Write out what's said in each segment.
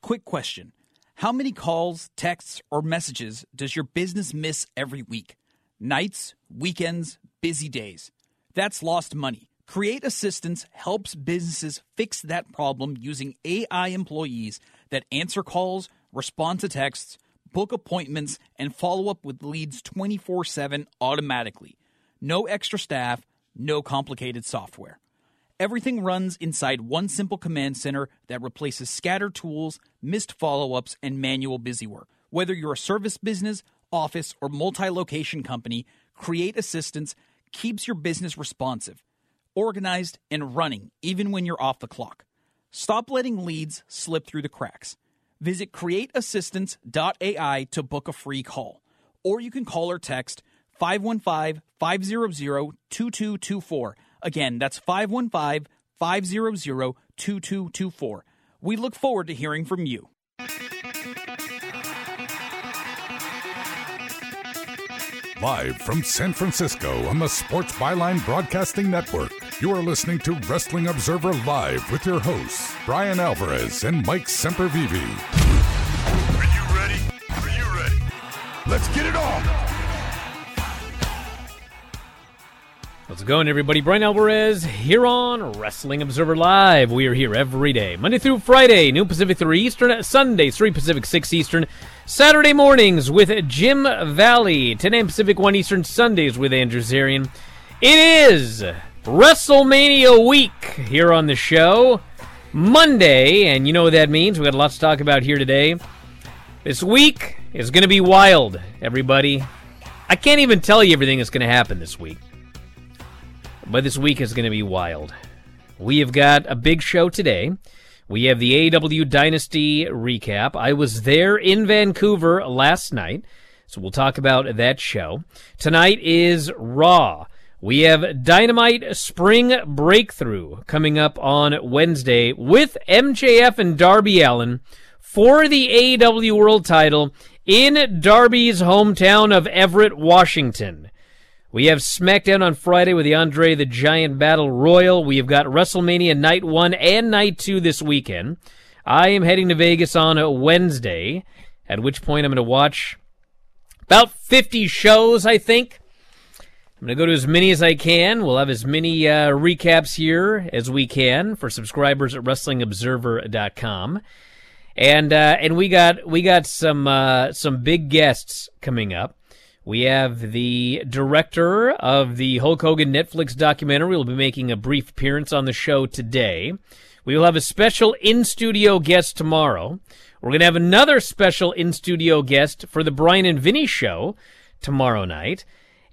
Quick question. How many calls, texts, or messages does your business miss every week? Nights, weekends, busy days. That's lost money. Create Assistance helps businesses fix that problem using AI employees that answer calls, respond to texts, book appointments, and follow up with leads 24/7 automatically. No extra staff, no complicated software. Everything runs inside one simple command center that replaces scattered tools, missed follow-ups, and manual busywork. Whether you're a service business, office, or multi-location company, Create Assistance keeps your business responsive, organized, and running even when you're off the clock. Stop letting leads slip through the cracks. Visit createassistance.ai to book a free call. Or you can call or text 515-500-2224. Again, that's 515-500-2224. We look forward to hearing from you. Live from San Francisco on the Sports Byline Broadcasting Network, you are listening to Wrestling Observer Live with your hosts, Brian Alvarez and Mike Sempervive. Are you ready? Are you ready? Let's get it on! How's it going, everybody? Brian Alvarez here on Wrestling Observer Live. We are here every day, Monday through Friday, noon Pacific, 3 Eastern, Sundays, 3 Pacific, 6 Eastern, Saturday mornings with Jim Valley, 10 a.m. Pacific, 1 Eastern, Sundays with Andrew Zarian. It is WrestleMania week here on the show. Monday, and you know what that means. We've got a lot to talk about here today. This week is going to be wild, everybody. I can't even tell you everything that's going to happen this week. But this week is going to be wild. We have got a big show today. We have the AEW Dynasty recap. I was there in Vancouver last night, so we'll talk about that show. Tonight is Raw. We have Dynamite Spring Breakthrough coming up on Wednesday with MJF and Darby Allin for the AEW World title in Darby's hometown of Everett, Washington. We have SmackDown on Friday with the Andre the Giant Battle Royal. We have got WrestleMania Night 1 and Night 2 this weekend. I am heading to Vegas on Wednesday, at which point I'm going to watch about 50 shows, I think. I'm going to go to as many as I can. We'll have as many recaps here as we can for subscribers at WrestlingObserver.com. And we got some big guests coming up. We have the director of the Hulk Hogan Netflix documentary. Will be making a brief appearance on the show today. We will have a special in-studio guest tomorrow. We're going to have another special in-studio guest for the Brian and Vinny show tomorrow night.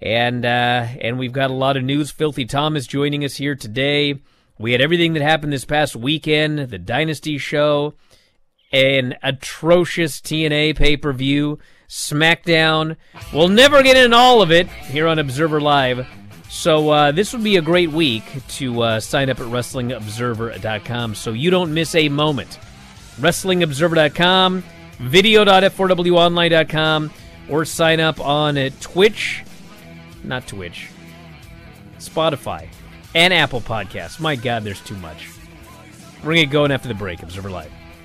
And we've got a lot of news. Filthy Tom is joining us here today. We had everything that happened this past weekend, the Dynasty show, an atrocious TNA pay-per-view, SmackDown. We'll never get into all of it here on Observer Live. So this would be a great week to sign up at WrestlingObserver.com so you don't miss a moment. WrestlingObserver.com, video.f4wonline.com, or sign up on Twitch, not Twitch, Spotify, and Apple Podcasts. My God, there's too much. We're going to get going after the break. Observer Live.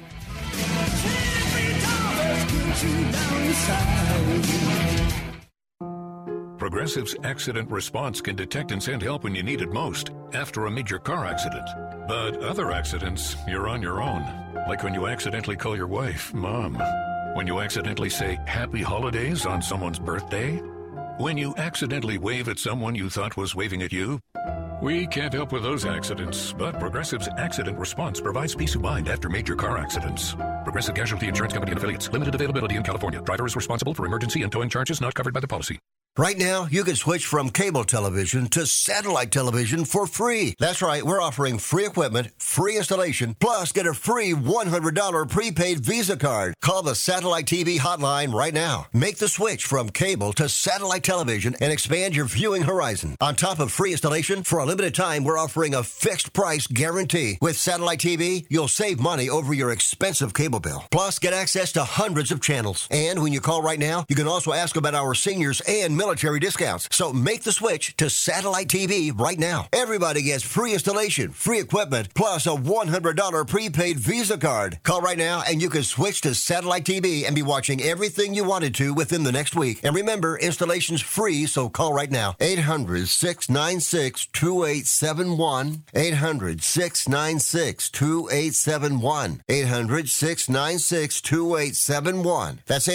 Progressive's accident response can detect and send help when you need it most after a major car accident. But other accidents, you're on your own. Like when you accidentally call your wife Mom. When you accidentally say Happy Holidays on someone's birthday. When you accidentally wave at someone you thought was waving at you. We can't help with those accidents, but Progressive's accident response provides peace of mind after major car accidents. Progressive Casualty Insurance Company and Affiliates. Limited availability in California. Driver is responsible for emergency and towing charges not covered by the policy. Right now, you can switch from cable television to satellite television for free. That's right, we're offering free equipment, free installation, plus get a free $100 prepaid Visa card. Call the Satellite TV hotline right now. Make the switch from cable to satellite television and expand your viewing horizon. On top of free installation, for a limited time, we're offering a fixed price guarantee. With Satellite TV, you'll save money over your expensive cable bill. Plus, get access to hundreds of channels. And when you call right now, you can also ask about our seniors and military military discounts. So make the switch to satellite TV right now. Everybody gets free installation, free equipment, plus a $100 prepaid Visa card. Call right now and you can switch to satellite TV and be watching everything you wanted to within the next week. And remember, installation's free, so call right now. 800-696-2871. 800-696-2871. 800-696-2871. That's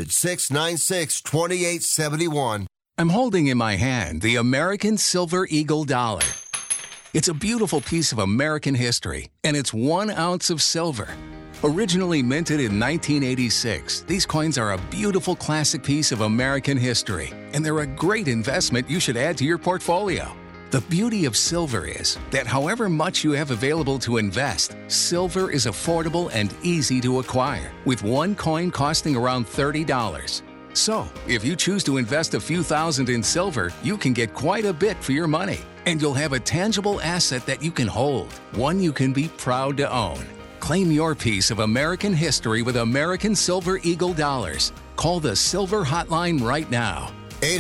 800-696-2871. I'm holding in my hand the American Silver Eagle dollar. It's a beautiful piece of American history, and it's 1 ounce of silver. Originally minted in 1986, these coins are a beautiful classic piece of American history, and they're a great investment you should add to your portfolio. The beauty of silver is that however much you have available to invest, silver is affordable and easy to acquire, with one coin costing around $30. So, if you choose to invest a few thousand in silver, you can get quite a bit for your money, and you'll have a tangible asset that you can hold, one you can be proud to own. Claim your piece of American history with American Silver Eagle dollars. Call the Silver Hotline right now.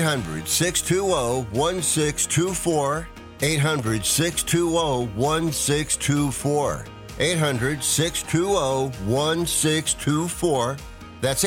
800-620-1624. 800-620-1624. 800-620-1624. That's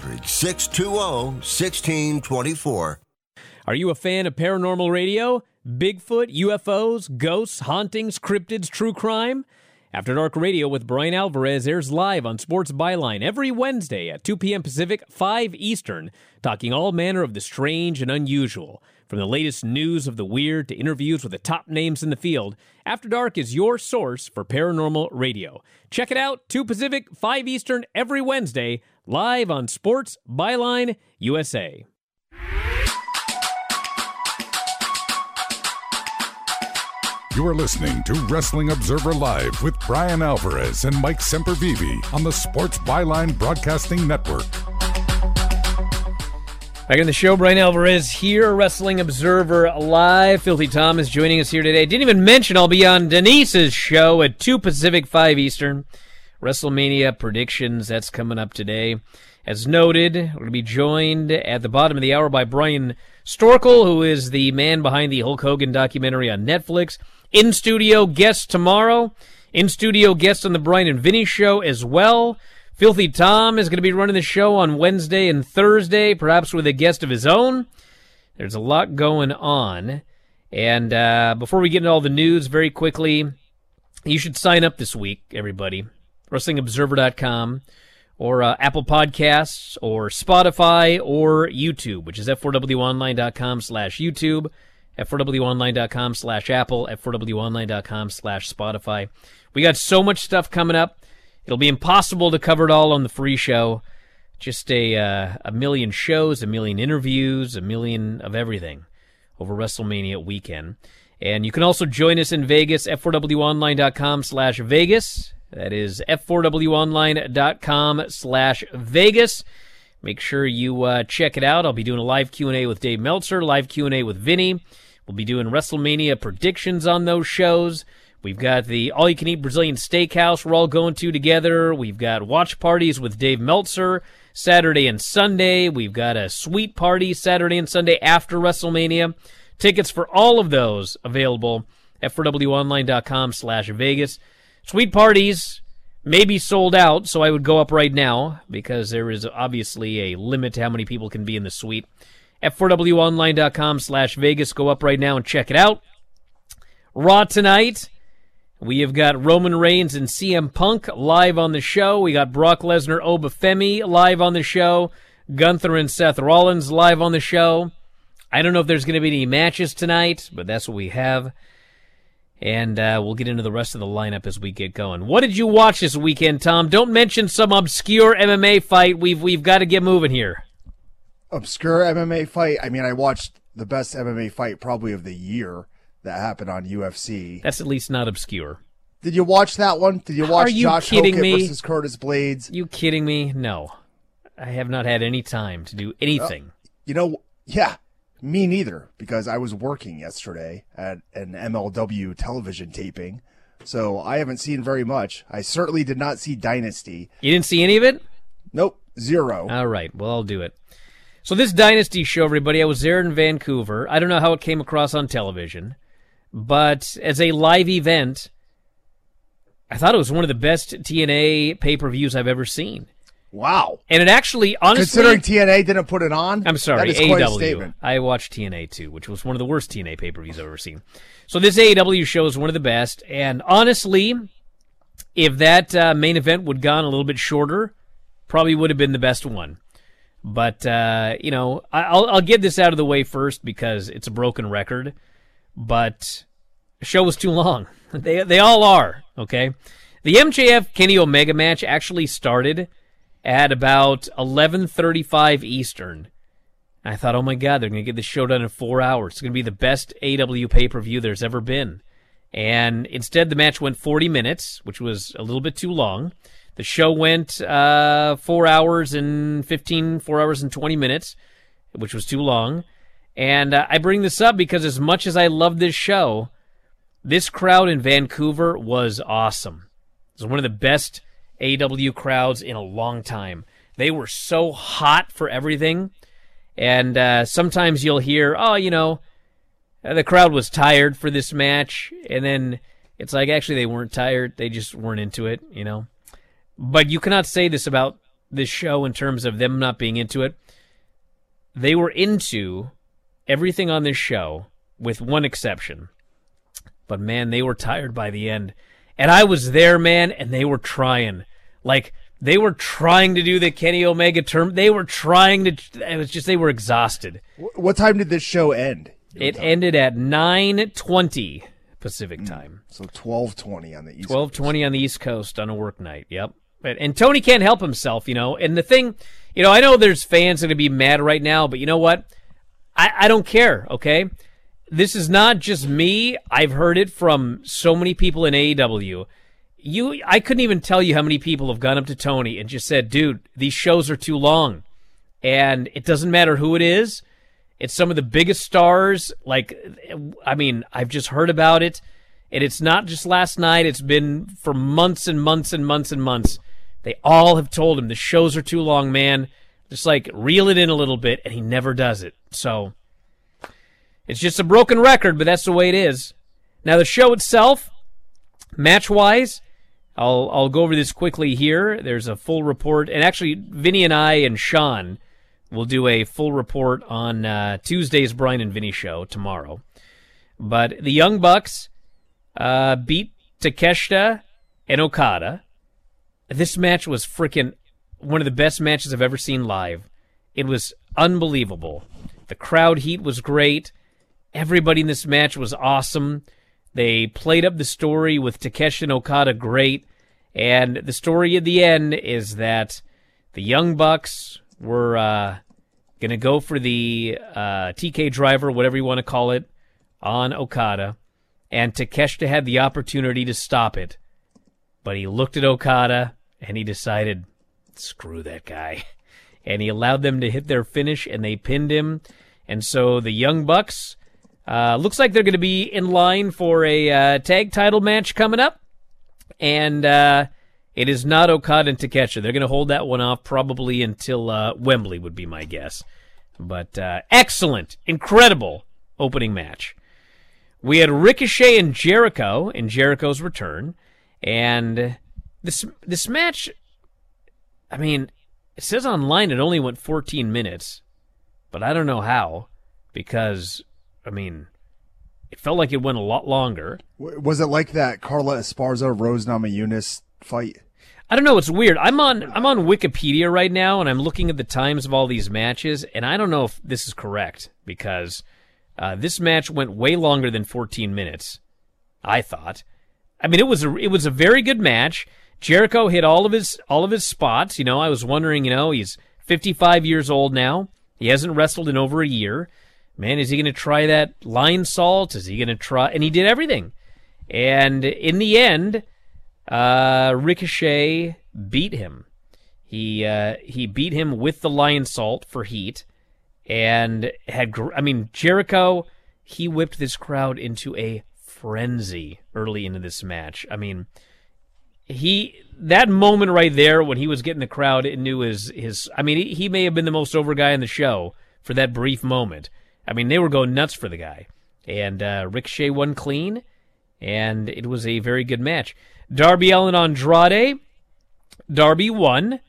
800-620-1624. Are you a fan of paranormal radio? Bigfoot, UFOs, ghosts, hauntings, cryptids, true crime? After Dark Radio with Brian Alvarez airs live on Sports Byline every Wednesday at 2 p.m. Pacific, 5 Eastern, talking all manner of the strange and unusual. From the latest news of the weird to interviews with the top names in the field, After Dark is your source for paranormal radio. Check it out, 2 Pacific, 5 Eastern, every Wednesday, live on Sports Byline USA. You are listening to Wrestling Observer Live with Brian Alvarez and Mike Sempervive on the Sports Byline Broadcasting Network. Back in the show, Brian Alvarez here, Wrestling Observer Live. Filthy Tom is joining us here today. Didn't even mention I'll be on Denise's show at 2 Pacific, 5 Eastern. WrestleMania predictions, that's coming up today. As noted, we're going to be joined at the bottom of the hour by Brian Storkel, who is the man behind the Hulk Hogan documentary on Netflix. In-studio guest tomorrow. In-studio guest on the Brian and Vinny show as well. Filthy Tom is going to be running the show on Wednesday and Thursday, perhaps with a guest of his own. There's a lot going on. And before we get into all the news, very quickly, you should sign up this week, everybody. WrestlingObserver.com or Apple Podcasts or Spotify or YouTube, which is f4wonline.com/YouTube. f4wonline.com/Apple, f4wonline.com/Spotify. We got so much stuff coming up. It'll be impossible to cover it all on the free show. Just a million shows, a million interviews, a million of everything over WrestleMania weekend. And you can also join us in Vegas, f4wonline.com/Vegas. That is f4wonline.com/Vegas. Make sure you check it out. I'll be doing a live Q&A with Dave Meltzer, live Q&A with Vinny. We'll be doing WrestleMania predictions on those shows. We've got the all-you-can-eat Brazilian steakhouse we're all going to together. We've got watch parties with Dave Meltzer Saturday and Sunday. We've got a suite party Saturday and Sunday after WrestleMania. Tickets for all of those available at f4wonline.com/Vegas. Suite parties may be sold out, so I would go up right now because there is obviously a limit to how many people can be in the suite. f4wonline.com/Vegas. Go up right now and check it out. Raw tonight. We have got Roman Reigns and CM Punk live on the show. We got Brock Lesnar, Obafemi live on the show. Gunther and Seth Rollins live on the show. I don't know if there's going to be any matches tonight, but that's what we have. And we'll get into the rest of the lineup as we get going. What did you watch this weekend, Tom? Don't mention some obscure MMA fight. We've got to get moving here. Obscure MMA fight? I mean, I watched the best MMA fight probably of the year that happened on UFC. That's at least not obscure. Did you watch that one? Did you watch Josh Hokett versus Curtis Blades? You kidding me? No. I have not had any time to do anything. Yeah, me neither, because I was working yesterday at an MLW television taping, so I haven't seen very much. I certainly did not see Dynasty. You didn't see any of it? Nope, zero. All right, well, I'll do it. So this Dynasty show, everybody, I was there in Vancouver. I don't know how it came across on television, but as a live event, I thought it was one of the best TNA pay-per-views I've ever seen. Wow. And it actually, honestly... Considering TNA didn't put it on? I'm sorry, that is quite a AEW. statement. I watched TNA too, which was one of the worst TNA pay-per-views I've ever seen. So this AEW show is one of the best, and honestly, if that main event would have gone a little bit shorter, probably would have been the best one. But, I'll get this out of the way first because it's a broken record, but the show was too long. They all are, okay? The MJF Kenny Omega match actually started at about 11:35 Eastern. I thought, oh my God, they're going to get this show done in 4 hours. It's going to be the best AEW pay-per-view there's ever been. And instead, the match went 40 minutes, which was a little bit too long. The show went 4 hours and 20 minutes, which was too long. And I bring this up because as much as I love this show, this crowd in Vancouver was awesome. It was one of the best AEW crowds in a long time. They were so hot for everything. And sometimes you'll hear, the crowd was tired for this match. And then it's like, actually, they weren't tired. They just weren't into it, But you cannot say this about this show in terms of them not being into it. They were into everything on this show, with one exception. But, man, they were tired by the end. And I was there, man, and they were trying. Like, they were trying to do the Kenny Omega term. They were trying to... It was just, they were exhausted. What time did this show end? It ended at 9:20 Pacific time. So 12:20 on the East 12:20 on the East Coast on a work night, yep. And Tony can't help himself, And the thing, I know there's fans that are going to be mad right now, but you know what? I don't care, okay? This is not just me. I've heard it from so many people in AEW. I couldn't even tell you how many people have gone up to Tony and just said, dude, these shows are too long. And it doesn't matter who it is. It's some of the biggest stars. I've just heard about it. And it's not just last night. It's been for months and months and months and months. They all have told him the shows are too long, man. Just reel it in a little bit, and he never does it. So it's just a broken record, but that's the way it is. Now, the show itself, match-wise, I'll go over this quickly here. There's a full report. And actually, Vinny and I and Sean will do a full report on Tuesday's Brian and Vinny show tomorrow. But the Young Bucks beat Takeshita and Okada. This match was freaking one of the best matches I've ever seen live. It was unbelievable. The crowd heat was great. Everybody in this match was awesome. They played up the story with Takeshita and Okada great. And the story at the end is that the Young Bucks were going to go for the TK driver, whatever you want to call it, on Okada. And Takeshita had the opportunity to stop it. But he looked at Okada and he decided, screw that guy. And he allowed them to hit their finish and they pinned him. And so the Young Bucks, looks like they're going to be in line for a tag title match coming up. And it is not Okada and Takeshita. They're going to hold that one off probably until Wembley would be my guess. But excellent, incredible opening match. We had Ricochet and Jericho in Jericho's return. And this match, it says online it only went 14 minutes. But I don't know how, because, it felt like it went a lot longer. Was it like that Carla Esparza Rose Namajunas fight? I don't know. It's weird. I'm on Wikipedia right now, and I'm looking at the times of all these matches, and I don't know if this is correct because this match went way longer than 14 minutes. I thought. It was a very good match. Jericho hit all of his spots. I was wondering. He's 55 years old now. He hasn't wrestled in over a year. Man, is he going to try that line salt? Is he going to try? And he did everything. And in the end, Ricochet beat him. He beat him with the lion salt for heat. And Jericho, he whipped this crowd into a frenzy early into this match. that moment right there when he was getting the crowd into his I mean, he may have been the most over guy in the show for that brief moment. I mean, they were going nuts for the guy. And Ricochet won clean, and it was a very good match. Darby Allin Andrade, Darby won,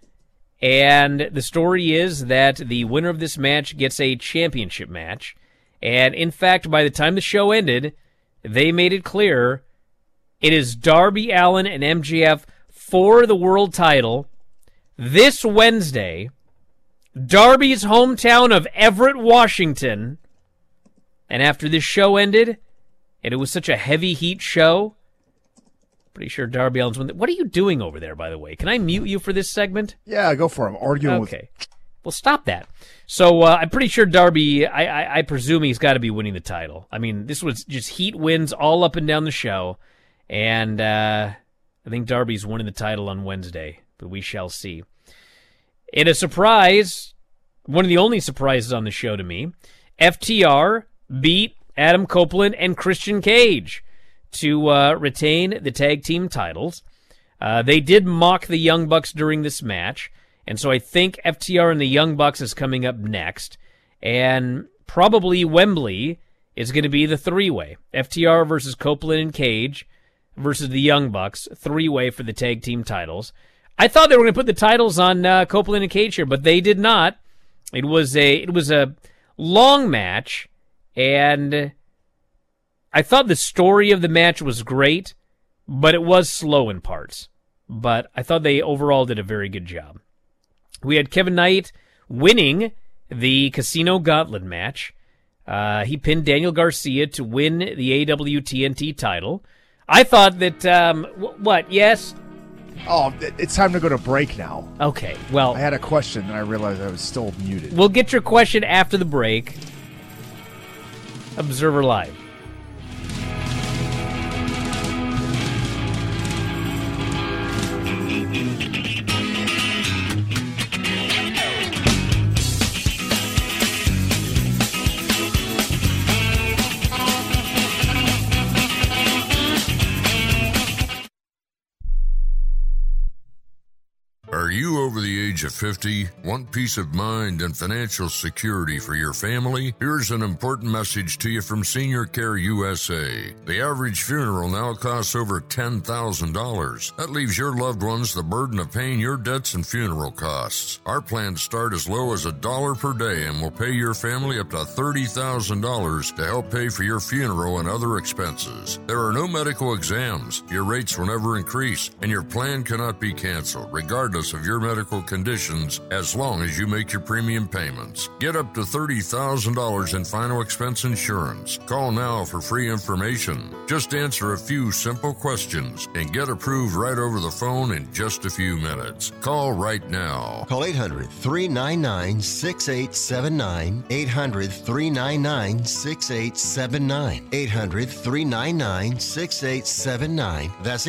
and the story is that the winner of this match gets a championship match. And in fact, by the time the show ended, they made it clear it is Darby Allin and MJF for the world title this Wednesday. Darby's hometown of Everett, Washington. And after this show ended, and it was such a heavy heat show, pretty sure Darby Allin's won. What are you doing over there, by the way? Can I mute you for this segment? Yeah, go for him. Arguing with... Okay. Well, stop that. So I'm pretty sure Darby, I presume he's got to be winning the title. I mean, this was just heat wins all up and down the show. And I think Darby's winning the title on Wednesday, but we shall see. In a surprise, one of the only surprises on the show to me, FTR beat Adam Copeland and Christian Cage to retain the tag team titles. They did mock the Young Bucks during this match, and so I think FTR and the Young Bucks is coming up next, and probably Wembley is going to be the three-way. FTR versus Copeland and Cage versus the Young Bucks, three-way for the tag team titles. I thought they were going to put the titles on Copeland and Cage here, but they did not. It was a long match, and I thought the story of the match was great, but it was slow in parts. But I thought they overall did a very good job. We had Kevin Knight winning the Casino Gauntlet match. He pinned Daniel Garcia to win the AEW TNT title. I thought that, what, yes? Oh, it's time to go to break now. Okay, well... I had a question, and I realized I was still muted. We'll get your question after the break. Observer Live. Are you over the age of 50? Want peace of mind and financial security for your family? Here's an important message to you from Senior Care USA. The average funeral now costs over $10,000. That leaves your loved ones the burden of paying your debts and funeral costs. Our plans start as low as $1 per day and will pay your family up to $30,000 to help pay for your funeral and other expenses. There are no medical exams. Your rates will never increase, and your plan cannot be canceled, regardless of your medical conditions, as long as you make your premium payments. Get up to $30,000 in final expense insurance. Call now for free information. Just answer a few simple questions and get approved right over the phone in just a few minutes. Call right now. Call 800-399-6879. 800-399-6879. 800-399-6879. That's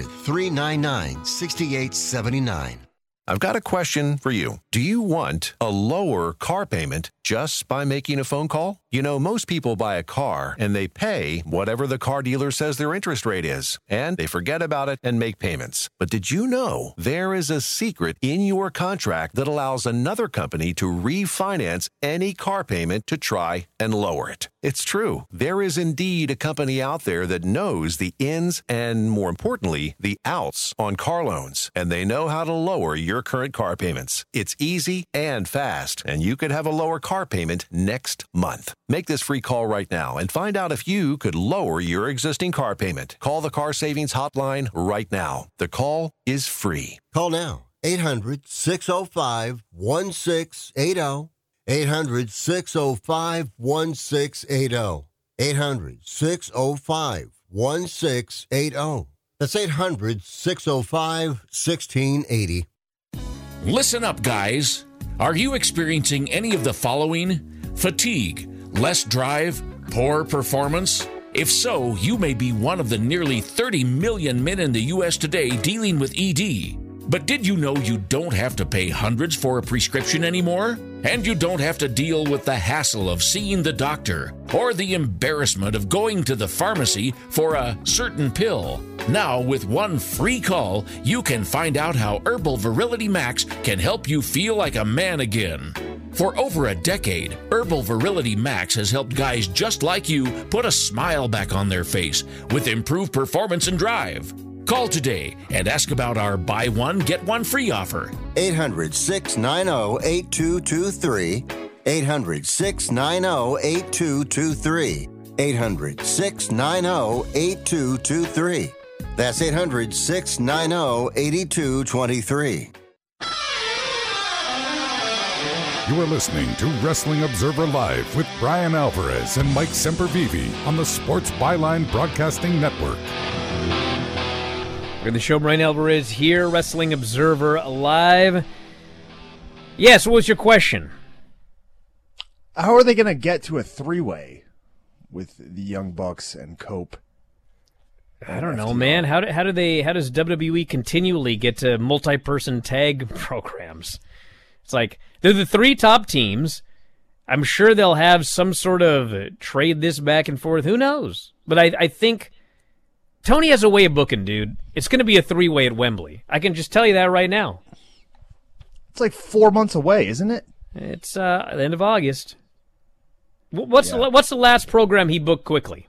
800-399-6879. I've got a question for you. Do you want a lower car payment just by making a phone call? You know, most people buy a car and they pay whatever the car dealer says their interest rate is, and they forget about it and make payments. But did you know there is a secret in your contract that allows another company to refinance any car payment to try and lower it? It's true. There is indeed a company out there that knows the ins and, more importantly, the outs on car loans, and they know how to lower your current car payments. It's easy and fast, and you could have a lower car payment next month. Make this free call right now and find out if you could lower your existing car payment. Call the Car Savings Hotline right now. The call is free. Call now. 800-605-1680. 800-605-1680. 800-605-1680. That's 800-605-1680. Listen up, guys. Are you experiencing any of the following? Fatigue, less drive, poor performance? If so, you may be one of the nearly 30 million men in the U.S. today dealing with ED. But did you know you don't have to pay hundreds for a prescription anymore? And you don't have to deal with the hassle of seeing the doctor or the embarrassment of going to the pharmacy for a certain pill. Now, with one free call, you can find out how Herbal Virility Max can help you feel like a man again. For over a decade, Herbal Virility Max has helped guys just like you put a smile back on their face with improved performance and drive. Call today and ask about our buy one, get one free offer. 800-690-8223. 800-690-8223. 800-690-8223. That's 800-690-8223. You are listening to Wrestling Observer Live with Brian Alvarez and Mike Sempervive on the Sports Byline Broadcasting Network. We're the show. Brian Alvarez here, Wrestling Observer Live. Yes, what was your question? How are they going to get to a three-way with the Young Bucks and Cope? I don't know, man. How does WWE continually get to multi-person tag programs? It's like they're the three top teams. I'm sure they'll have some sort of trade this back and forth. Who knows? But I think Tony has a way of booking, dude. It's going to be a three-way at Wembley. I can just tell you that right now. It's like 4 months away, isn't it? It's the end of August. What's the last program he booked quickly?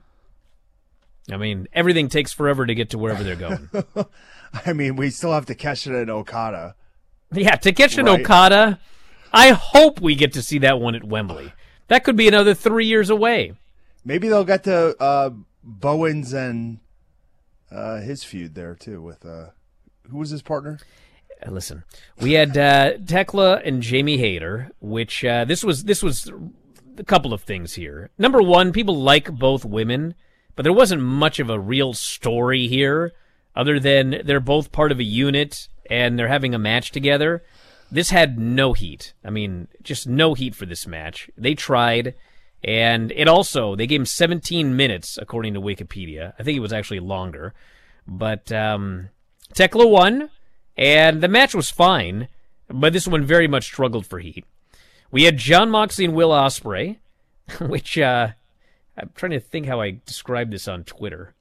I mean, everything takes forever to get to wherever they're going. I mean, we still have Takeshita and Okada. Yeah, Takeshita and Okada. I hope we get to see that one at Wembley. That could be another 3 years away. Maybe they'll get to Bowens and his feud there, too, with who was his partner? Listen, we had Tekla and Jamie Hayter, which this was a couple of things here. Number one, people like both women, but there wasn't much of a real story here other than they're both part of a unit and they're having a match together. This had no heat. I mean, just no heat for this match. They tried, and they gave him 17 minutes, according to Wikipedia. I think it was actually longer. But Tekla won, and the match was fine, but this one very much struggled for heat. We had Jon Moxley and Will Ospreay, which I'm trying to think how I described this on Twitter.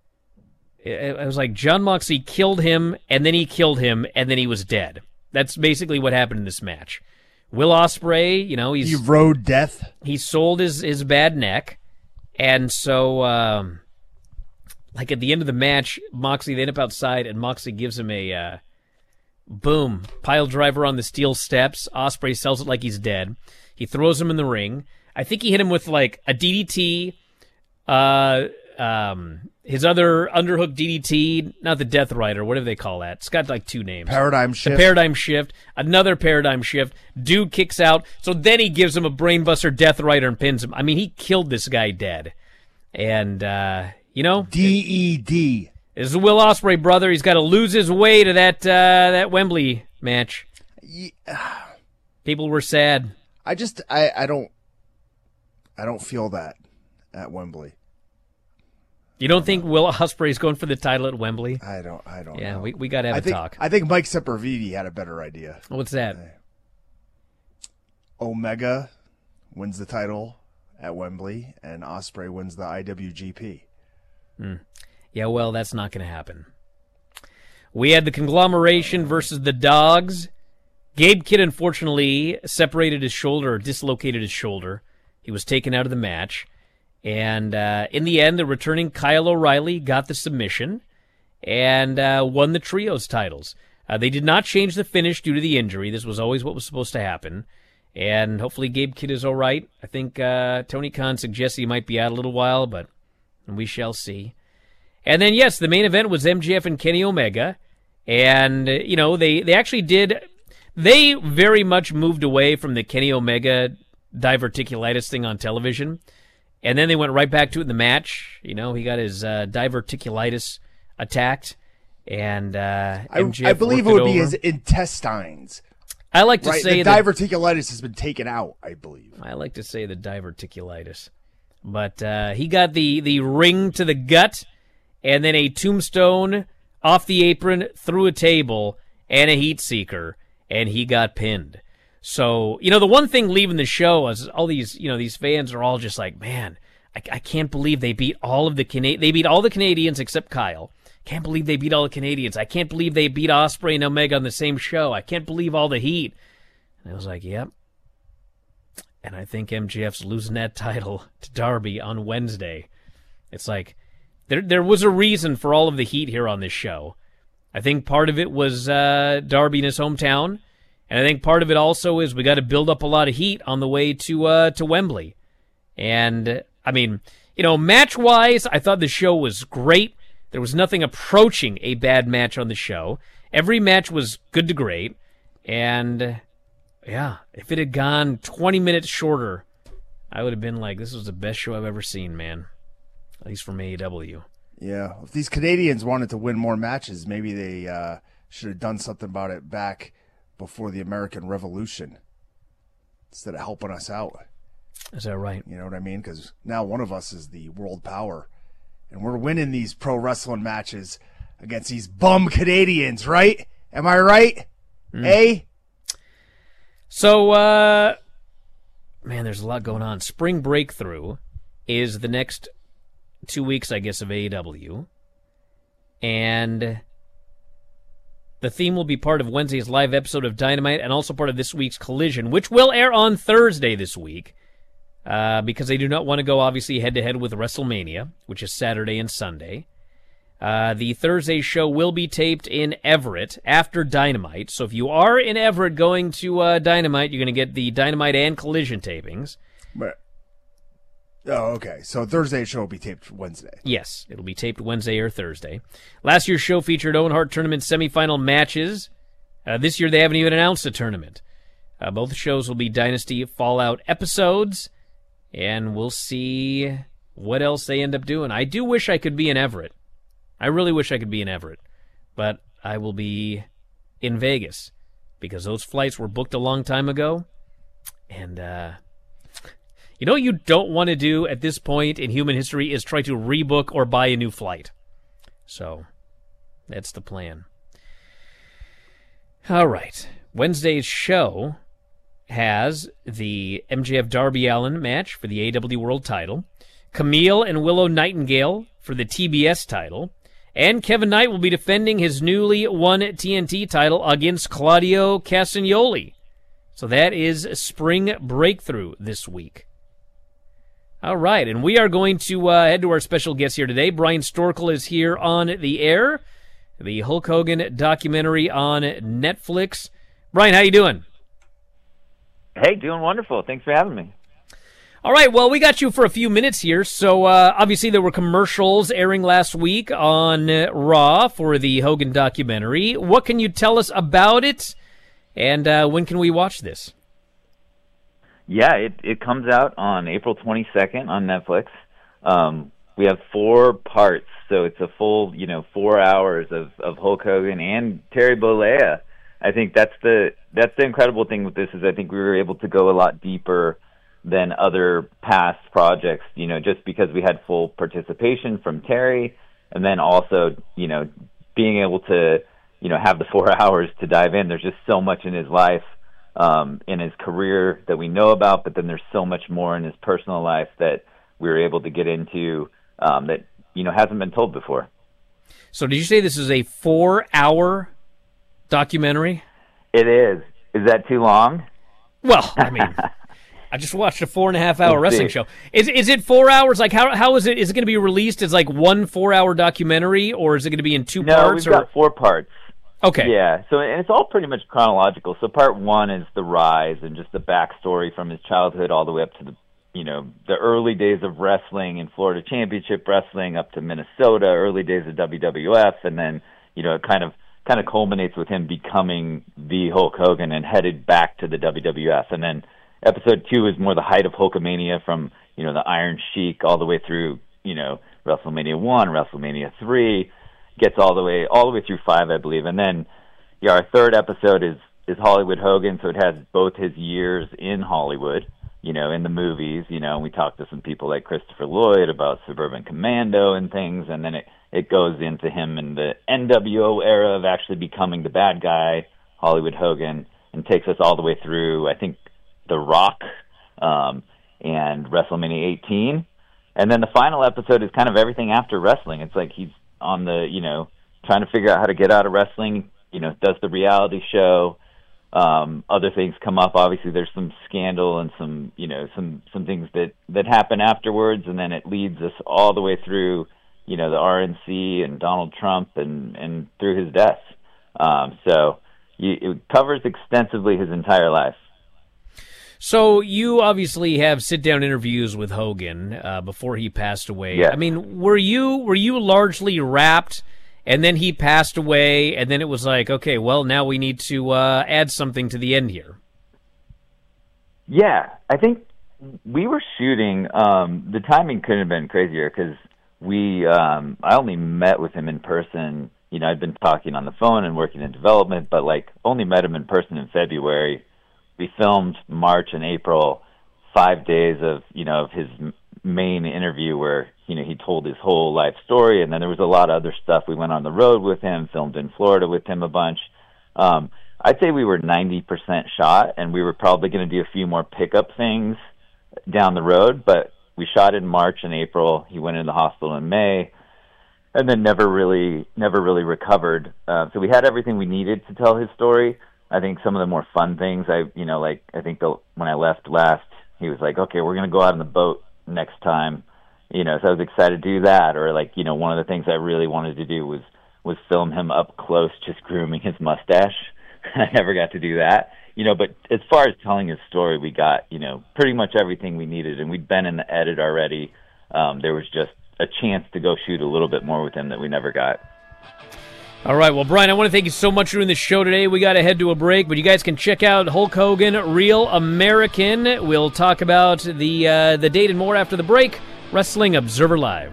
It was like Jon Moxley killed him, and then he killed him, and then he was dead. That's basically what happened in this match. Will Ospreay, he rode death. He sold his bad neck, and so like at the end of the match, Moxley, they end up outside, and Moxley gives him a boom pile driver on the steel steps. Ospreay sells it like he's dead. He throws him in the ring. I think he hit him with like a DDT, his other underhook DDT, not the Death Rider, whatever they call that. It's got like two names. Paradigm Shift. The Paradigm Shift. Another Paradigm Shift. Dude kicks out. So then he gives him a Brainbuster Death Rider and pins him. I mean, he killed this guy dead. And, DED. This is Will Ospreay, brother. He's got to lose his way to that Wembley match. Yeah. People were sad. I don't feel that at Wembley. You don't think Will Ospreay's going for the title at Wembley? I don't Yeah, know. we got to have a talk. I think Mike Sempervive had a better idea. What's that? Omega wins the title at Wembley, and Ospreay wins the IWGP. Yeah, well, that's not going to happen. We had the Conglomeration versus the Dogs. Gabe Kidd, unfortunately, separated his shoulder or dislocated his shoulder. He was taken out of the match. And in the end, the returning Kyle O'Reilly got the submission and won the trios titles. They did not change the finish due to the injury. This was always what was supposed to happen. And hopefully Gabe Kidd is all right. I think Tony Khan suggested he might be out a little while, but we shall see. And then, yes, the main event was MJF and Kenny Omega. And, they actually did... They very much moved away from the Kenny Omega diverticulitis thing on television. And then they went right back to it in the match. He got his diverticulitis attacked. And MJF I believe it would be his intestines. I like to say the diverticulitis has been taken out, I believe. I like to say the diverticulitis. But he got the ring to the gut, and then a tombstone off the apron, through a table, and a heat seeker, and he got pinned. So, the one thing leaving the show is all these, these fans are all just like, man, I can't believe they beat all of the they beat all the Canadians except Kyle. Can't believe they beat all the Canadians. I can't believe they beat Ospreay and Omega on the same show. I can't believe all the heat. And I was like, yep. And I think MJF's losing that title to Darby on Wednesday. It's like there was a reason for all of the heat here on this show. I think part of it was Darby in his hometown, and I think part of it also is we got to build up a lot of heat on the way to Wembley. And I mean, match-wise, I thought the show was great. There was nothing approaching a bad match on the show. Every match was good to great, and yeah, if it had gone 20 minutes shorter, I would have been like, this was the best show I've ever seen, man. At least from AEW. Yeah, if these Canadians wanted to win more matches, maybe they should have done something about it back before the American Revolution instead of helping us out. Is that right? You know what I mean? Because now one of us is the world power, and we're winning these pro wrestling matches against these bum Canadians, right? Am I right? Eh? So, man, there's a lot going on. Spring Breakthrough is the next 2 weeks, I guess, of AEW. And the theme will be part of Wednesday's live episode of Dynamite and also part of this week's Collision, which will air on Thursday this week because they do not want to go, obviously, head-to-head with WrestleMania, which is Saturday and Sunday. The Thursday show will be taped in Everett after Dynamite. So if you are in Everett going to Dynamite, you're going to get the Dynamite and Collision tapings. Oh, okay. So Thursday's show will be taped Wednesday. Yes, it'll be taped Wednesday or Thursday. Last year's show featured Owen Hart Tournament semifinal matches. This year they haven't even announced a tournament. Both shows will be Dynasty Fallout episodes, and we'll see what else they end up doing. I do wish I could be in Everett. I really wish I could be in Everett, but I will be in Vegas because those flights were booked a long time ago, and you know what you don't want to do at this point in human history is try to rebook or buy a new flight. So, that's the plan. All right. Wednesday's show has the MJF Darby Allin match for the AEW World title, Camille and Willow Nightingale for the TBS title, and Kevin Knight will be defending his newly won TNT title against Claudio Castagnoli. So that is Spring Breakthrough this week. All right, and we are going to head to our special guest here today. Brian Storkel is here on the air, the Hulk Hogan documentary on Netflix. Brian, how you doing? Hey, doing wonderful. Thanks for having me. All right, well, we got you for a few minutes here. So, obviously, there were commercials airing last week on Raw for the Hogan documentary. What can you tell us about it, and when can we watch this? Yeah, it comes out on April 22nd on Netflix. We have 4 parts, so it's a full, 4 hours of Hulk Hogan and Terry Bollea. I think that's the incredible thing with this is I think we were able to go a lot deeper than other past projects, just because we had full participation from Terry, and then also, being able to, have the 4 hours to dive in. There's just so much in his life, in his career that we know about, but then there's so much more in his personal life that we were able to get into that, hasn't been told before. So did you say this is a 4-hour documentary? It is. Is that too long? Well, I mean, I just watched a 4.5-hour wrestling show. Is it 4 hours? Like, how is it? Is it going to be released as like one 4-hour documentary, or is it going to be in 2 parts? No, we've got 4 parts. Okay. Yeah, and it's all pretty much chronological. So part 1 is the rise and just the backstory from his childhood all the way up to the early days of wrestling in Florida Championship Wrestling up to Minnesota, early days of WWF, and then, it kind of culminates with him becoming the Hulk Hogan and headed back to the WWF. And then episode 2 is more the height of Hulkamania from, the Iron Sheik all the way through, WrestleMania 1, WrestleMania 3, gets all the way through 5, I believe. And then, our 3rd episode is Hollywood Hogan, so it has both his years in Hollywood, in the movies, and we talked to some people like Christopher Lloyd about Suburban Commando and things, and then it goes into him in the NWO era of actually becoming the bad guy, Hollywood Hogan, and takes us all the way through, I think, The Rock and WrestleMania 18. And then the final episode is kind of everything after wrestling. It's like he's on the, trying to figure out how to get out of wrestling, does the reality show. Other things come up. Obviously, there's some scandal and some things that happen afterwards, and then it leads us all the way through, the RNC and Donald Trump and through his death. So it covers extensively his entire life. So you obviously have sit-down interviews with Hogan before he passed away. Yes. I mean, were you largely wrapped, and then he passed away, and then it was like, okay, well, now we need to add something to the end here? Yeah, I think we were shooting. The timing couldn't have been crazier because I only met with him in person. I'd been talking on the phone and working in development, but only met him in person in February. We filmed March and April, 5 days of his main interview where he told his whole life story, and then there was a lot of other stuff. We went on the road with him, filmed in Florida with him a bunch. I'd say we were 90% shot, and we were probably going to do a few more pickup things down the road, but we shot in March and April. He went into the hospital in May, and then never really recovered. So we had everything we needed to tell his story. I think some of the more fun things, I think when I left last, he was like, okay, we're going to go out on the boat next time. So I was excited to do that. Or one of the things I really wanted to do was film him up close, just grooming his mustache. I never got to do that. But as far as telling his story, we got, pretty much everything we needed, and we'd been in the edit already. There was just a chance to go shoot a little bit more with him that we never got. All right, well, Brian, I want to thank you so much for doing this show today. We got to head to a break, but you guys can check out Hulk Hogan, Real American. We'll talk about the date and more after the break. Wrestling Observer Live.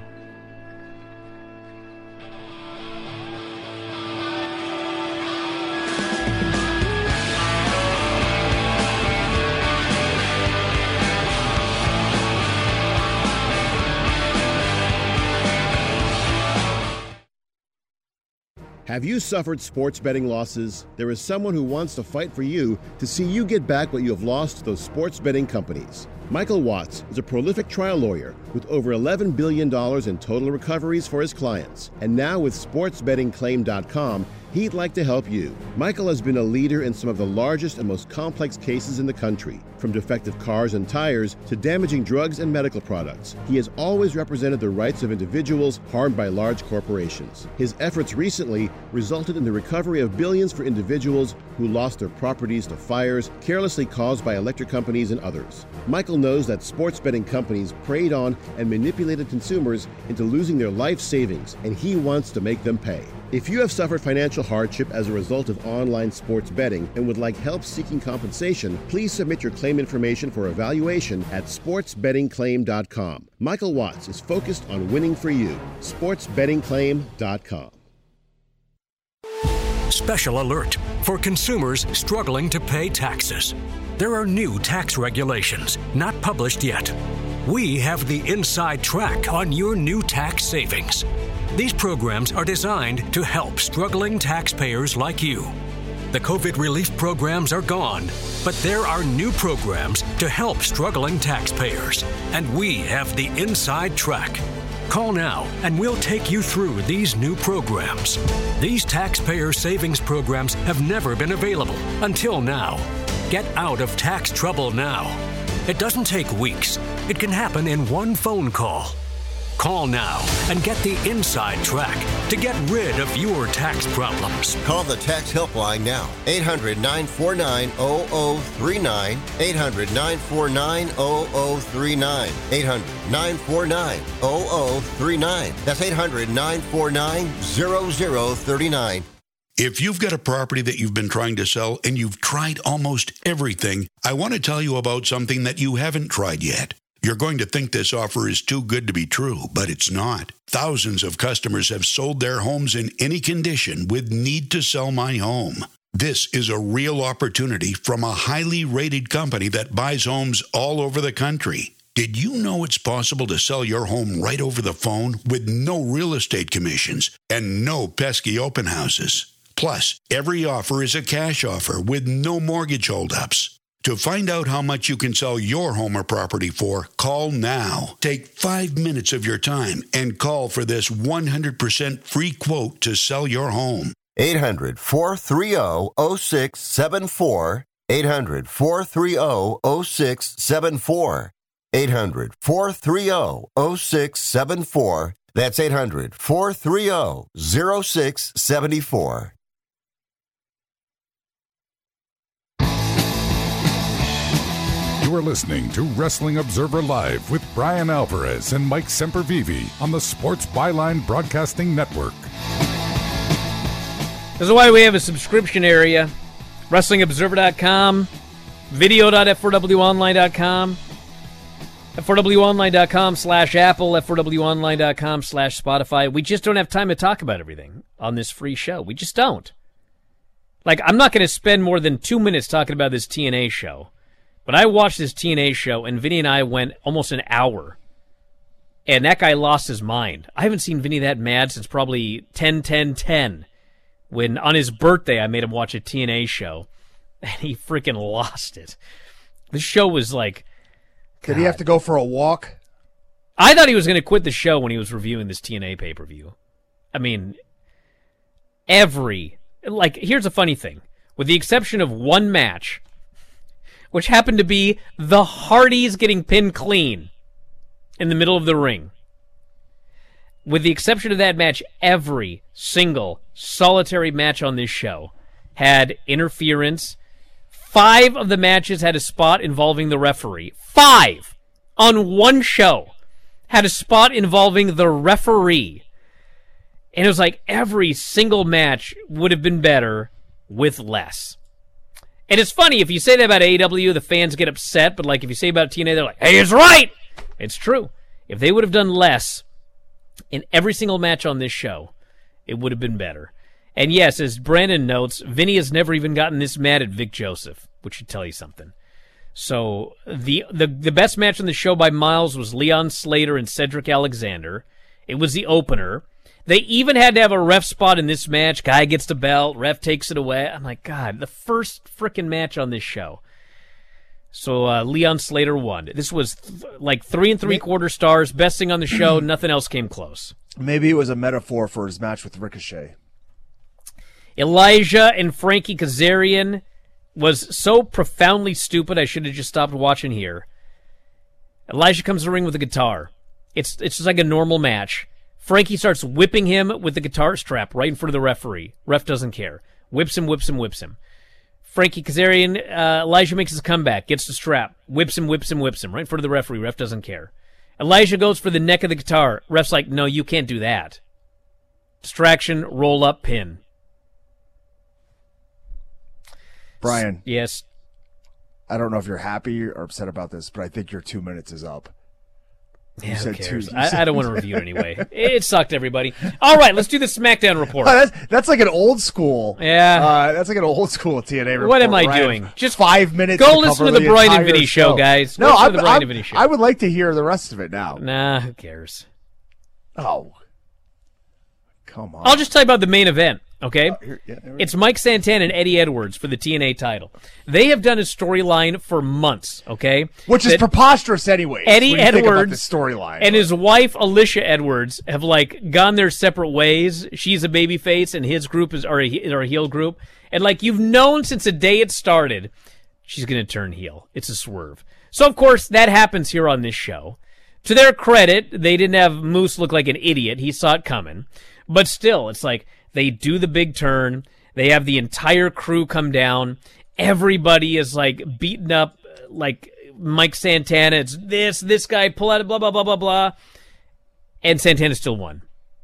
Have you suffered sports betting losses? There is someone who wants to fight for you to see you get back what you have lost to those sports betting companies. Michael Watts is a prolific trial lawyer with over $11 billion in total recoveries for his clients. And now with SportsBettingClaim.com, he'd like to help you. Michael has been a leader in some of the largest and most complex cases in the country, from defective cars and tires to damaging drugs and medical products. He has always represented the rights of individuals harmed by large corporations. His efforts recently resulted in the recovery of billions for individuals who lost their properties to fires carelessly caused by electric companies and others. Michael knows that sports betting companies preyed on and manipulated consumers into losing their life savings, and he wants to make them pay. If you have suffered financial hardship as a result of online sports betting and would like help seeking compensation, please submit your claim information for evaluation at SportsBettingClaim.com. Michael Watts is focused on winning for you. SportsBettingClaim.com. Special alert for consumers struggling to pay taxes. There are new tax regulations not published yet. We have the inside track on your new tax savings. These programs are designed to help struggling taxpayers like you. The COVID relief programs are gone, but there are new programs to help struggling taxpayers, and we have the inside track. Call now and we'll take you through these new programs. These taxpayer savings programs have never been available until now. Get out of tax trouble now. It doesn't take weeks. It can happen in one phone call. Call now and get the inside track to get rid of your tax problems. Call the tax helpline now. 800-949-0039. 800-949-0039. 800-949-0039. That's 800-949-0039. If you've got a property that you've been trying to sell and you've tried almost everything, I want to tell you about something that you haven't tried yet. You're going to think this offer is too good to be true, but it's not. Thousands of customers have sold their homes in any condition with Need to Sell My Home. This is a real opportunity from a highly rated company that buys homes all over the country. Did you know it's possible to sell your home right over the phone with no real estate commissions and no pesky open houses? Plus, every offer is a cash offer with no mortgage holdups. To find out how much you can sell your home or property for, call now. Take 5 minutes of your time and call for this 100% free quote to sell your home. 800-430-0674. 800-430-0674. 800-430-0674. That's 800-430-0674. You are listening to Wrestling Observer Live with Brian Alvarez and Mike Sempervive on the Sports Byline Broadcasting Network. This is why we have a subscription area. WrestlingObserver.com, video.f4wonline.com, f4wonline.com/Apple, f4wonline.com/Spotify. We just don't have time to talk about everything on this free show. We just don't. Like, I'm not going to spend more than 2 minutes talking about this TNA show. But I watched this TNA show, and Vinny and I went almost an hour. And that guy lost his mind. I haven't seen Vinny that mad since probably 10-10-10. When on his birthday, I made him watch a TNA show. And he freaking lost it. The show was like... Did he have to go for a walk? I thought he was going to quit the show when he was reviewing this TNA pay-per-view. I mean, here's a funny thing. With the exception of one match, which happened to be the Hardys getting pinned clean in the middle of the ring. With the exception of that match, every single solitary match on this show had interference. 5 of the matches had a spot involving the referee. 5 on one show had a spot involving the referee. And it was like every single match would have been better with less. And it's funny, if you say that about AEW, the fans get upset, but like if you say about TNA, they're like, hey, it's right! It's true. If they would have done less in every single match on this show, it would have been better. And yes, as Brandon notes, Vinny has never even gotten this mad at Vic Joseph, which should tell you something. So the best match on the show by miles was Leon Slater and Cedric Alexander. It was the opener. They even had to have a ref spot in this match. Guy gets the belt, ref takes it away. I'm like, God, the first frickin' match on this show. So Leon Slater won. This was like 3 3/4 stars, best thing on the show. Nothing else came close. Maybe it was a metaphor for his match with Ricochet. Elijah and Frankie Kazarian was so profoundly stupid I should have just stopped watching here. Elijah comes to the ring with a guitar. It's just like a normal match. Frankie starts whipping him with the guitar strap right in front of the referee. Ref doesn't care. Whips him. Frankie Kazarian, Elijah makes his comeback, gets the strap, whips him right in front of the referee. Ref doesn't care. Elijah goes for the neck of the guitar. Ref's like, no, you can't do that. Distraction, roll up, pin. Brian. Yes. I don't know if you're happy or upset about this, but I think your 2 minutes is up. Yeah, who cares? I don't want to review it anyway. It sucked, everybody. All right, let's do the SmackDown report. That's like an old school. Yeah. That's like an old school TNA report. What am I doing? Just 5 minutes. Go listen to the Brian and Vinny show, guys. No, I would like to hear the rest of it now. Nah, who cares? Oh. Come on. I'll just tell you about the main event, okay? It's Mike Santana and Eddie Edwards for the TNA title. They have done a storyline for months, okay? Which is preposterous anyway. Eddie Edwards storyline and his wife Alicia Edwards have like gone their separate ways. She's a babyface and his group is a heel group. And like you've known since the day it started, she's going to turn heel. It's a swerve. So of course that happens here on this show. To their credit, they didn't have Moose look like an idiot. He saw it coming. But still, it's like they do the big turn. They have the entire crew come down. Everybody is like beating up like Mike Santana. It's this guy, pull out, blah, blah, blah, blah, blah. And Santana still won.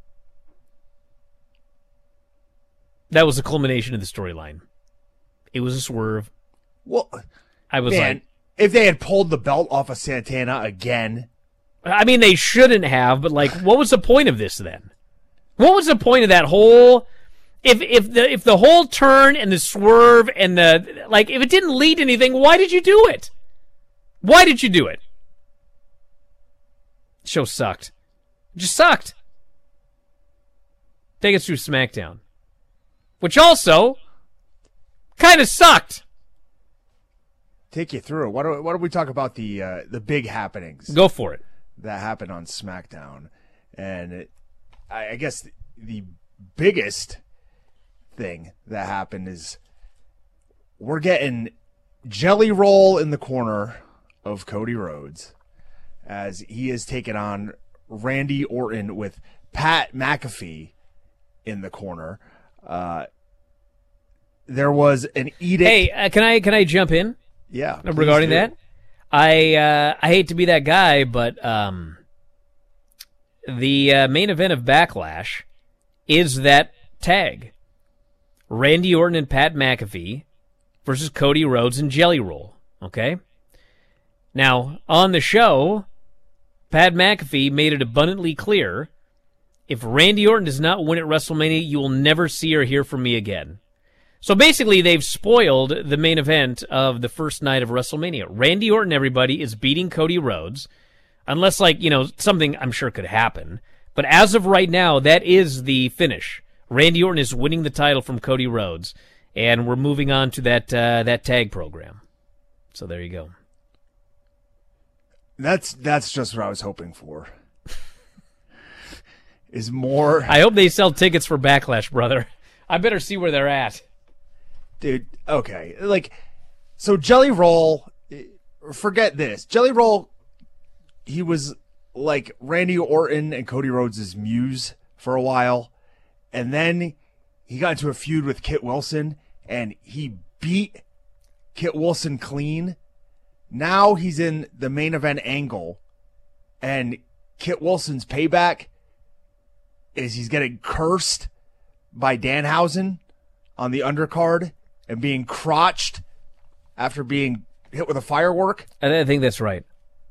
That was the culmination of the storyline. It was a swerve. Well, I was like, if they had pulled the belt off of Santana again. I mean, they shouldn't have, but like, what was the point of this then? What was the point of that whole? If the whole turn and the swerve and the if it didn't lead to anything, why did you do it? Why did you do it? The show sucked. It just sucked. Take us through SmackDown. which also kind of sucked. Take you through it. Why don't we talk about the big happenings? Go for it. That happened on SmackDown, and I guess the biggest thing that happened is we're getting Jelly Roll in the corner of Cody Rhodes as he is taking on Randy Orton with Pat McAfee in the corner. There was an edict. Hey, can I jump in? Yeah. Regarding that, I hate to be that guy, but the main event of Backlash is that tag: Randy Orton and Pat McAfee versus Cody Rhodes and Jelly Roll. Okay. Now on the show, Pat McAfee made it abundantly clear: if Randy Orton does not win at WrestleMania, you will never see or hear from me again. So basically, they've spoiled the main event of the first night of WrestleMania. Randy Orton, everybody, is beating Cody Rhodes, unless, something I'm sure could happen. But as of right now, that is the finish. Randy Orton is winning the title from Cody Rhodes, and we're moving on to that tag program. So there you go. That's just what I was hoping for. Is more. I hope they sell tickets for Backlash, brother. I better see where they're at. Dude, okay. So Jelly Roll, forget this. Jelly Roll, he was like Randy Orton and Cody Rhodes' muse for a while. And then he got into a feud with Kit Wilson, and he beat Kit Wilson clean. Now he's in the main event angle, and Kit Wilson's payback is he's getting cursed by Danhausen on the undercard and being crotched after being hit with a firework. I think that's right.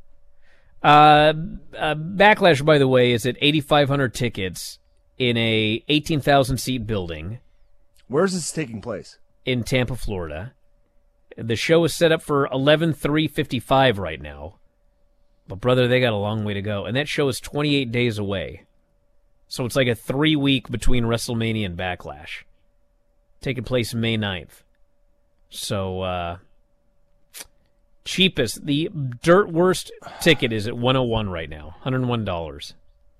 Backlash, by the way, is at 8,500 tickets in a 18,000-seat building. Where's this taking place? In Tampa, Florida. The show is set up for 11/3/55 right now. But, brother, they got a long way to go. And that show is 28 days away. So it's like a 3-week between WrestleMania and Backlash. Taking place May 9th. So, cheapest, the dirt worst ticket is at $101 right now. $101.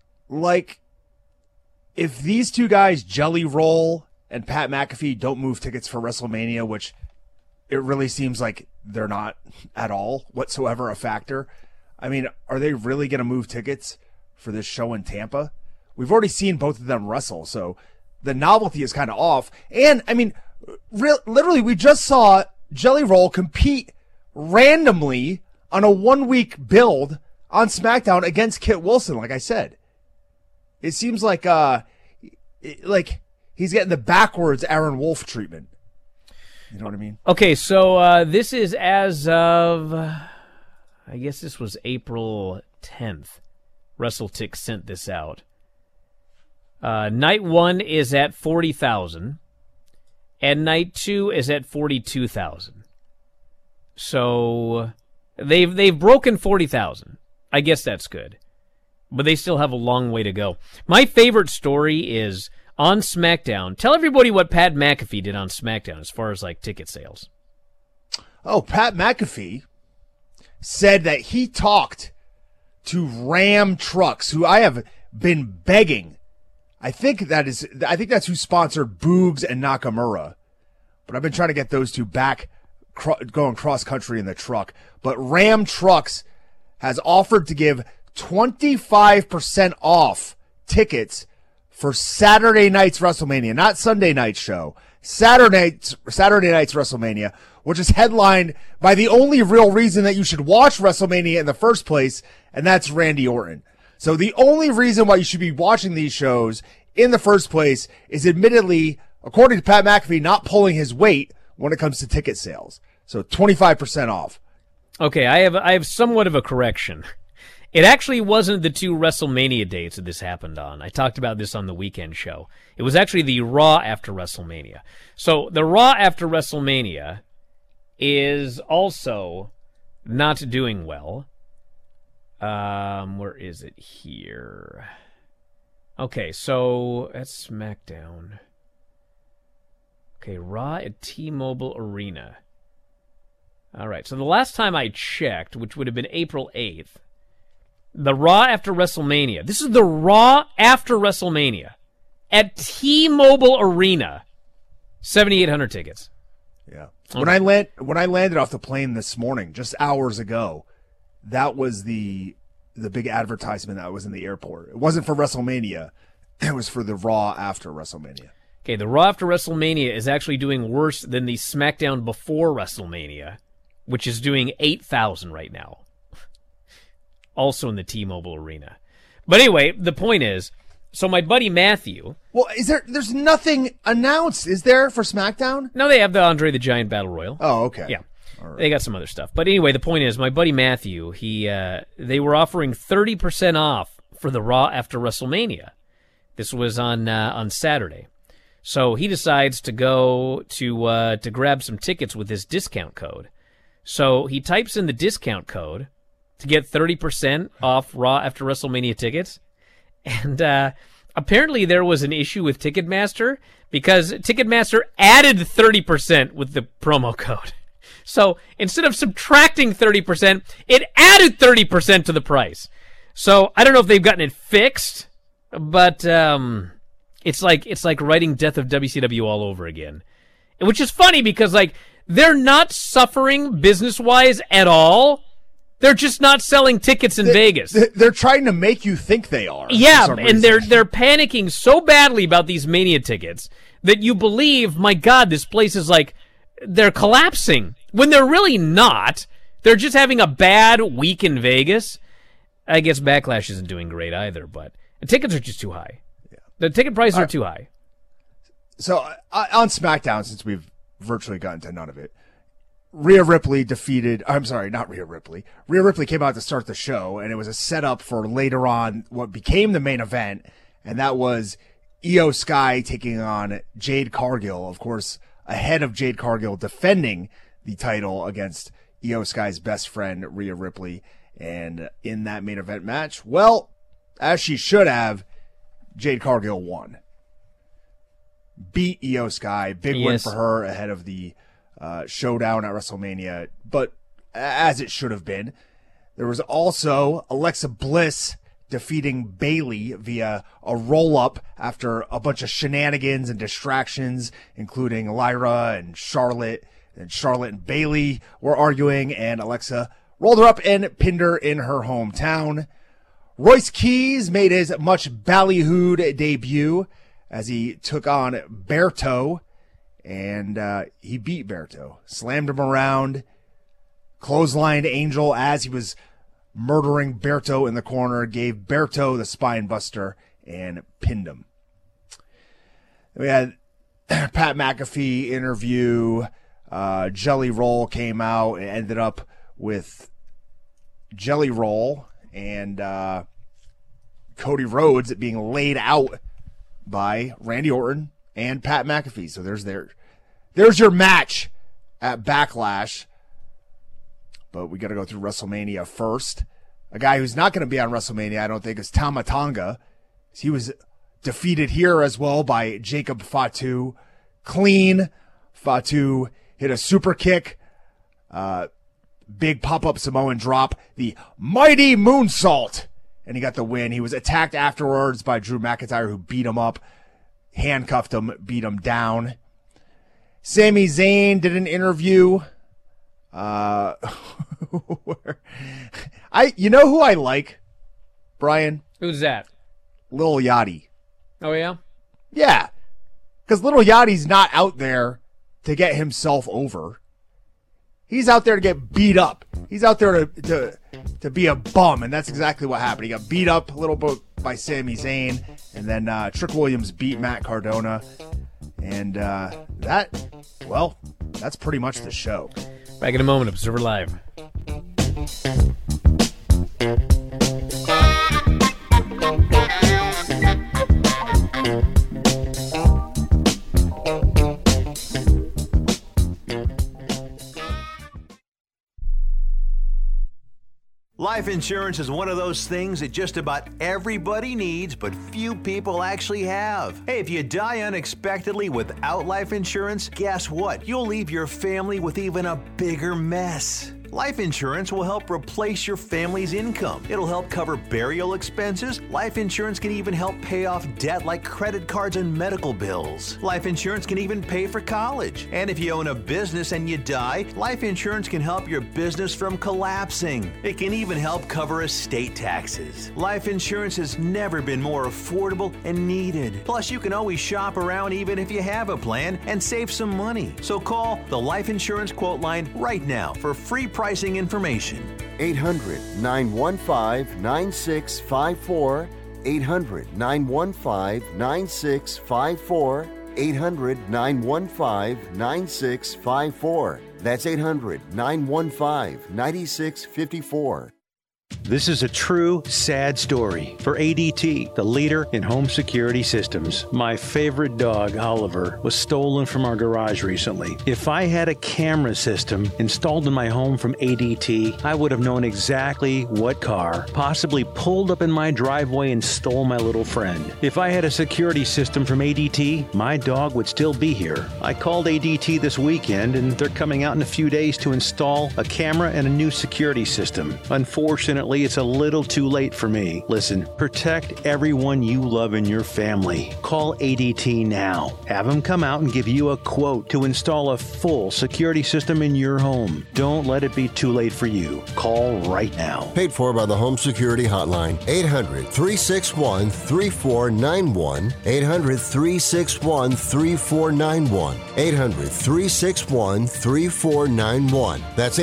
If these two guys, Jelly Roll and Pat McAfee, don't move tickets for WrestleMania, which it really seems like they're not at all whatsoever a factor. I mean, are they really going to move tickets for this show in Tampa? We've already seen both of them wrestle, so the novelty is kind of off. And, I mean, literally, we just saw Jelly Roll compete randomly on a 1-week build on SmackDown against Kit Wilson, like I said. It seems like he's getting the backwards Aaron Wolf treatment. You know what I mean? Okay, so this is as of, I guess this was April 10th. WrestleTix sent this out. Night 1 is at 40,000, and night 2 is at 42,000. So they've broken 40,000. I guess that's good, but they still have a long way to go. My favorite story is on SmackDown. Tell everybody what Pat McAfee did on SmackDown as far as ticket sales. Oh, Pat McAfee said that he talked to Ram Trucks, who I have been begging. I think that's who sponsored Boogs and Nakamura. But I've been trying to get those two back going cross country in the truck. But Ram Trucks has offered to give 25% off tickets for Saturday night's WrestleMania, not Sunday night's show. Saturday night's WrestleMania, which is headlined by the only real reason that you should watch WrestleMania in the first place, and that's Randy Orton. So the only reason why you should be watching these shows in the first place is admittedly, according to Pat McAfee, not pulling his weight when it comes to ticket sales. So 25% off. Okay, I have somewhat of a correction. It actually wasn't the 2 WrestleMania dates that this happened on. I talked about this on the weekend show. It was actually the Raw after WrestleMania. So the Raw after WrestleMania is also not doing well. Where is it here? Okay, so that's SmackDown. Okay, Raw at T-Mobile Arena. All right, so the last time I checked, which would have been April 8th, the Raw after WrestleMania. This is the Raw after WrestleMania at T-Mobile Arena. 7,800 tickets. Yeah. Okay. When I landed off the plane this morning, just hours ago, that was the big advertisement that was in the airport. It wasn't for WrestleMania. It was for the Raw after WrestleMania. Okay, the Raw after WrestleMania is actually doing worse than the SmackDown before WrestleMania, which is doing 8,000 right now. Also in the T-Mobile Arena. But anyway, the point is, so my buddy Matthew... Well, there's nothing announced, is there, for SmackDown? No, they have the Andre the Giant Battle Royal. Oh, okay. Yeah. Right. They got some other stuff. But anyway, the point is, my buddy Matthew, they were offering 30% off for the Raw after WrestleMania. This was on Saturday. So he decides to go to grab some tickets with this discount code. So he types in the discount code to get 30% off Raw after WrestleMania tickets. And apparently there was an issue with Ticketmaster because Ticketmaster added 30% with the promo code. So instead of subtracting 30%, it added 30% to the price. So I don't know if they've gotten it fixed, but it's like writing Death of WCW all over again. Which is funny because they're not suffering business-wise at all. They're just not selling tickets in Vegas. They're trying to make you think they are. Yeah, and they're panicking so badly about these Mania tickets that you believe, my God, this place is they're collapsing. When they're really not. They're just having a bad week in Vegas. I guess Backlash isn't doing great either, but the tickets are just too high. Yeah. The ticket prices are too high. So on SmackDown, since we've virtually gotten to none of it, Rhea Ripley not Rhea Ripley. Rhea Ripley came out to start the show, and it was a setup for later on what became the main event, and that was Io Sky taking on Jade Cargill, of course, ahead of Jade Cargill defending the title against Io Sky's best friend, Rhea Ripley. And in that main event match, well, as she should have, Jade Cargill won. Beat Io Sky. Big win for her ahead of the showdown at WrestleMania, but as it should have been. There was also Alexa Bliss defeating Bayley via a roll-up after a bunch of shenanigans and distractions, including Lyra and Charlotte. And Charlotte and Bayley were arguing, and Alexa rolled her up and pinned her in her hometown. Royce Keys made his much ballyhooed debut as he took on Berto. And he beat Berto, slammed him around, clotheslined Angel as he was murdering Berto in the corner, gave Berto the spine buster, and pinned him. We had Pat McAfee interview. Jelly Roll came out and ended up with Jelly Roll and Cody Rhodes being laid out by Randy Orton and Pat McAfee. So there's your match at Backlash. But we got to go through WrestleMania first. A guy who's not going to be on WrestleMania, I don't think, is Tama Tonga. He was defeated here as well by Jacob Fatu. Clean. Fatu hit a super kick. Big pop-up Samoan drop. The mighty moonsault. And he got the win. He was attacked afterwards by Drew McIntyre, who beat him up. Handcuffed him, beat him down. Sami Zayn did an interview. You know who I like, Brian? Who's that? Lil Yachty. Oh, yeah? Yeah. Because Lil Yachty's not out there to get himself over. He's out there to get beat up. He's out there to be a bum, and that's exactly what happened. He got beat up a little bit by Sami Zayn, and then Trick Williams beat Matt Cardona. And that's pretty much the show. Back in a moment, Observer Live. Life insurance is one of those things that just about everybody needs, but few people actually have. Hey, if you die unexpectedly without life insurance, guess what? You'll leave your family with even a bigger mess. Life insurance will help replace your family's income. It'll help cover burial expenses. Life insurance can even help pay off debt like credit cards and medical bills. Life insurance can even pay for college. And if you own a business and you die, life insurance can help your business from collapsing. It can even help cover estate taxes. Life insurance has never been more affordable and needed. Plus, you can always shop around even if you have a plan and save some money. So call the Life Insurance Quote Line right now for free pricing information. 800-915-9654. 800-915-9654. 800-915-9654. That's 800-915-9654. This is a true, sad story for ADT, the leader in home security systems. My favorite dog, Oliver, was stolen from our garage recently. If I had a camera system installed in my home from ADT, I would have known exactly what car possibly pulled up in my driveway and stole my little friend. If I had a security system from ADT, my dog would still be here. I called ADT this weekend, and they're coming out in a few days to install a camera and a new security system. Unfortunately, it's a little too late for me. Listen, protect everyone you love in your family. Call ADT now. Have them come out and give you a quote to install a full security system in your home. Don't let it be too late for you. Call right now. Paid for by the Home Security Hotline. 800-361-3491. 800-361-3491. 800-361-3491. That's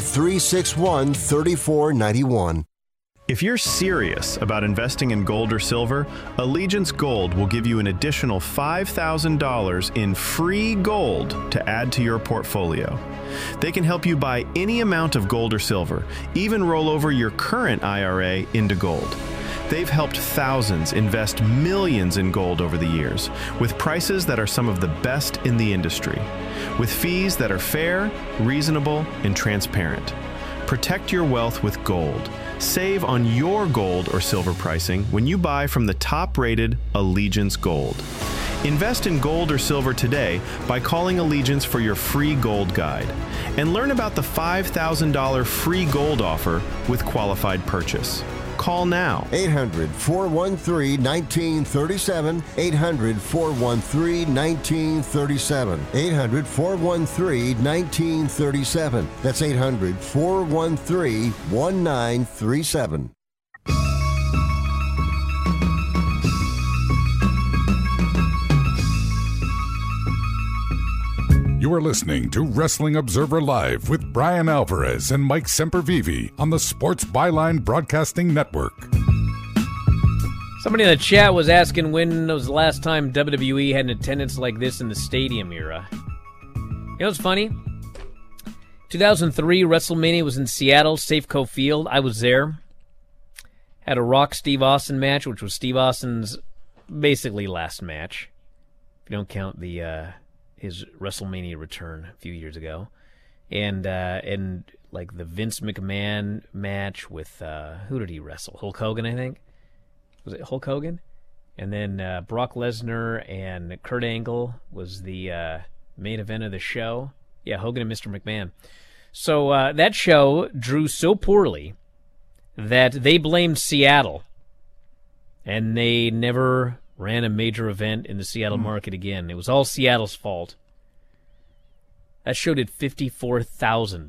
800-361-3491. If you're serious about investing in gold or silver, Allegiance Gold will give you an additional $5,000 in free gold to add to your portfolio. They can help you buy any amount of gold or silver, even roll over your current IRA into gold. They've helped thousands invest millions in gold over the years, with prices that are some of the best in the industry, with fees that are fair, reasonable, and transparent. Protect your wealth with gold. Save on your gold or silver pricing when you buy from the top-rated Allegiance Gold. Invest in gold or silver today by calling Allegiance for your free gold guide. And learn about the $5,000 free gold offer with qualified purchase. Call now. 800-413-1937. 800-413-1937. 800-413-1937. That's 800-413-1937. You are listening to Wrestling Observer Live with Brian Alvarez and Mike Sempervive on the Sports Byline Broadcasting Network. Somebody in the chat was asking when was the last time WWE had an attendance like this in the stadium era. You know what's funny? 2003, WrestleMania was in Seattle, Safeco Field. I was there. Had a Rock Steve Austin match, which was Steve Austin's basically last match. If you don't count the his WrestleMania return a few years ago. And like the Vince McMahon match with who did he wrestle? Hulk Hogan, I think. Was it Hulk Hogan? And then Brock Lesnar and Kurt Angle was the main event of the show. Yeah, Hogan and Mr. McMahon. So that show drew so poorly that they blamed Seattle, and they never ran a major event in the Seattle market again. It was all Seattle's fault. That show did 54,000.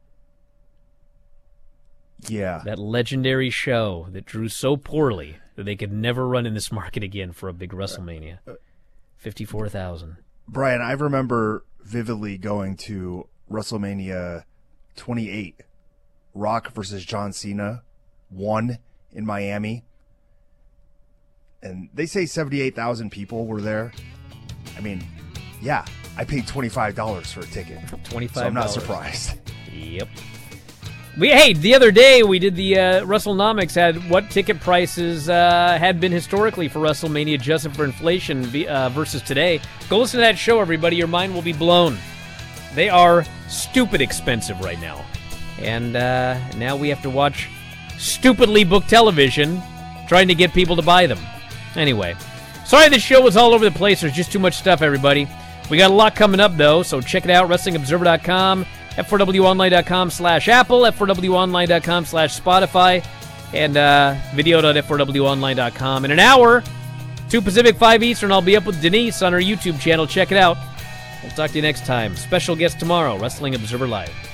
Yeah. That legendary show that drew so poorly that they could never run in this market again for a big WrestleMania. 54,000. Brian, I remember vividly going to WrestleMania 28, Rock versus John Cena, 1 in Miami. And they say 78,000 people were there. I mean, yeah, I paid $25 for a ticket. $25. So I'm not surprised. Yep. Hey, the other day we did the WrestleNomics, had what ticket prices had been historically for WrestleMania adjusted for inflation versus today. Go listen to that show, everybody. Your mind will be blown. They are stupid expensive right now. And now we have to watch stupidly book television trying to get people to buy them. Anyway, sorry this show was all over the place. There's just too much stuff, everybody. We got a lot coming up, though, so check it out, WrestlingObserver.com, F4WOnline.com/Apple, F4WOnline.com/Spotify, and video.f4wonline.com. In an hour, 2 Pacific, 5 Eastern, I'll be up with Denise on her YouTube channel. Check it out. We'll talk to you next time. Special guest tomorrow, Wrestling Observer Live.